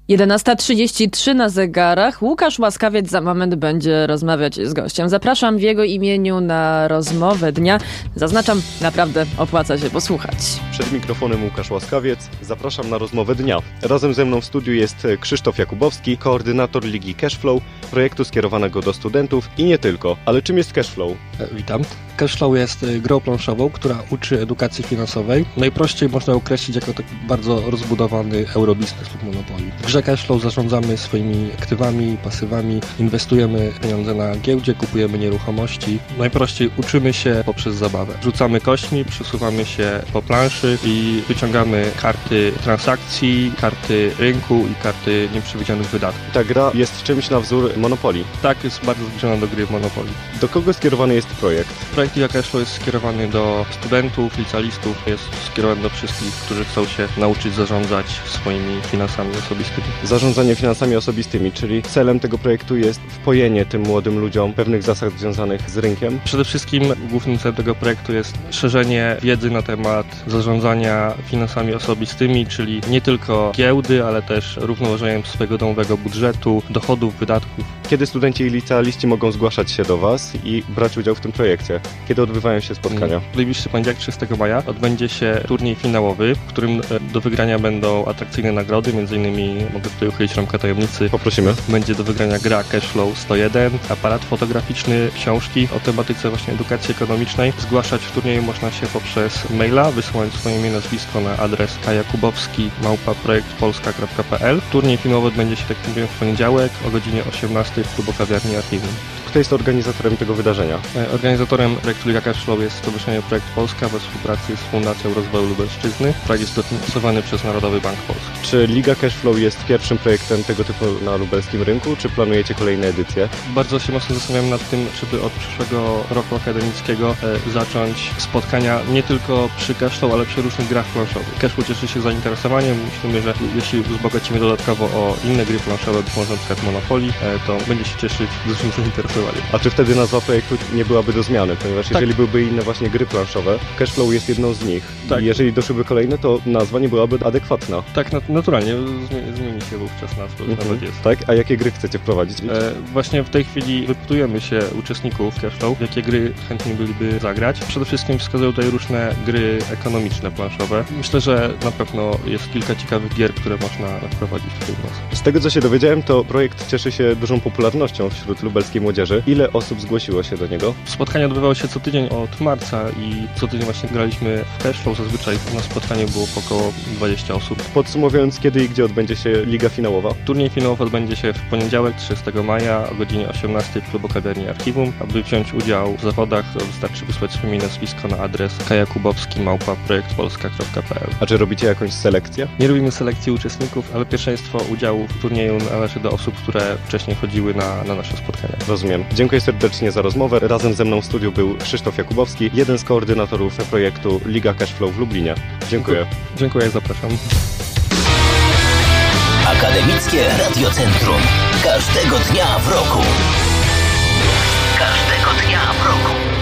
11:33 na zegarach. Łukasz Łaskawiec za moment będzie rozmawiać z gościem. Zapraszam w jego imieniu na rozmowę dnia. Zaznaczam, naprawdę opłaca się posłuchać. Przed mikrofonem Łukasz Łaskawiec. Zapraszam na rozmowę dnia. Razem ze mną w studiu jest Krzysztof Jakubowski, koordynator Ligi Cashflow, projektu skierowanego do studentów i nie tylko. Ale czym jest Cashflow? Witam. Cashflow jest grą planszową, która uczy edukacji finansowej. Najprościej można określić jako taki bardzo rozbudowany eurobiznes lub Monopoly. W grze Cashflow zarządzamy swoimi aktywami, pasywami, inwestujemy pieniądze na giełdzie, kupujemy nieruchomości. Najprościej uczymy się poprzez zabawę. Rzucamy kośćmi, przesuwamy się po planszy i wyciągamy karty transakcji, karty rynku i karty nieprzewidzianych wydatków. Ta gra jest czymś na wzór Monopoly. Tak, jest bardzo zbliżona do gry Monopoly. Do kogo skierowany jest projekt? Projekt Liga Cashflow jest skierowany do studentów, licealistów, jest skierowany do wszystkich, którzy chcą się nauczyć zarządzać swoimi finansami osobistymi. Zarządzanie finansami osobistymi, czyli celem tego projektu jest wpojenie tym młodym ludziom pewnych zasad związanych z rynkiem. Przede wszystkim głównym celem tego projektu jest szerzenie wiedzy na temat zarządzania finansami osobistymi, czyli nie tylko giełdy, ale też równoważeniem swojego domowego budżetu, dochodów, wydatków. Kiedy studenci i licealiści mogą zgłaszać się do Was i brać udział w tym projekcie? Kiedy odbywają się spotkania? W najbliższy poniedziałek 30 maja odbędzie się turniej finałowy, w którym do wygrania będą atrakcyjne nagrody, m.in. mogę tutaj uchylić rąbkę tajemnicy. Poprosimy. Będzie do wygrania gra Cashflow 101, aparat fotograficzny, książki o tematyce właśnie edukacji ekonomicznej. Zgłaszać w turnieju można się poprzez maila, wysyłając swoje imię, nazwisko na adres kjakubowski@projektpolska.pl. Turniej finałowy odbędzie się, tak jak mówiłem, w poniedziałek o godzinie 18 w klubu kawiarni Archiwum. Kto jest organizatorem tego wydarzenia? Organizatorem projektu Liga Cashflow jest Stowarzyszenie Projekt Polska we współpracy z Fundacją Rozwoju Lubelszczyzny. Projekt jest dofinansowany przez Narodowy Bank Polski. Czy Liga Cashflow jest pierwszym projektem tego typu na lubelskim rynku, czy planujecie kolejne edycje? Bardzo się mocno zastanawiam nad tym, żeby od przyszłego roku akademickiego zacząć spotkania nie tylko przy Cashflow, ale przy różnych grach planszowych. Cashflow cieszy się zainteresowaniem. Myślimy, że jeśli wzbogacimy dodatkowo o inne gry planszowe, być może np. Monopoly, to będzie się cieszyć dużym zainteresowaniem. A czy wtedy nazwa projektu nie byłaby do zmiany? Ponieważ jeżeli byłyby inne właśnie gry planszowe, Cashflow jest jedną z nich. Tak. I jeżeli doszłyby kolejne, to nazwa nie byłaby adekwatna. Tak, naturalnie zmieni się wówczas nazwa, nawet jest. Tak? A jakie gry chcecie wprowadzić? Właśnie w tej chwili wypytujemy się uczestników Cashflow, jakie gry chętnie byliby zagrać. Przede wszystkim wskazują tutaj różne gry ekonomiczne, planszowe. Myślę, że na pewno jest kilka ciekawych gier, które można wprowadzić tutaj u nas. Z tego, co się dowiedziałem, to projekt cieszy się dużą popularnością wśród lubelskiej młodzieży. Ile osób zgłosiło się do niego? Spotkania odbywały się co tydzień od marca i co tydzień właśnie graliśmy w Cashflow. Zazwyczaj na spotkaniu było około 20 osób. Podsumowując, kiedy i gdzie odbędzie się Liga Finałowa? Turniej finałowy odbędzie się w poniedziałek 30 maja o godzinie 18 w klubu kawiarni Archiwum. Aby wziąć udział w zawodach, wystarczy wysłać swoje nazwisko na adres kjakubowski@projektpolska.pl. A czy robicie jakąś selekcję? Nie robimy selekcji uczestników, ale pierwszeństwo udziału w turnieju należy do osób, które wcześniej chodziły na nasze spotkania. Rozumiem. Dziękuję serdecznie za rozmowę. Razem ze mną w studiu był Krzysztof Jakubowski, jeden z koordynatorów projektu Liga Cashflow w Lublinie. Dziękuję. Dziękuję, zapraszam. Akademickie Radiocentrum. Każdego dnia w roku. Każdego dnia w roku.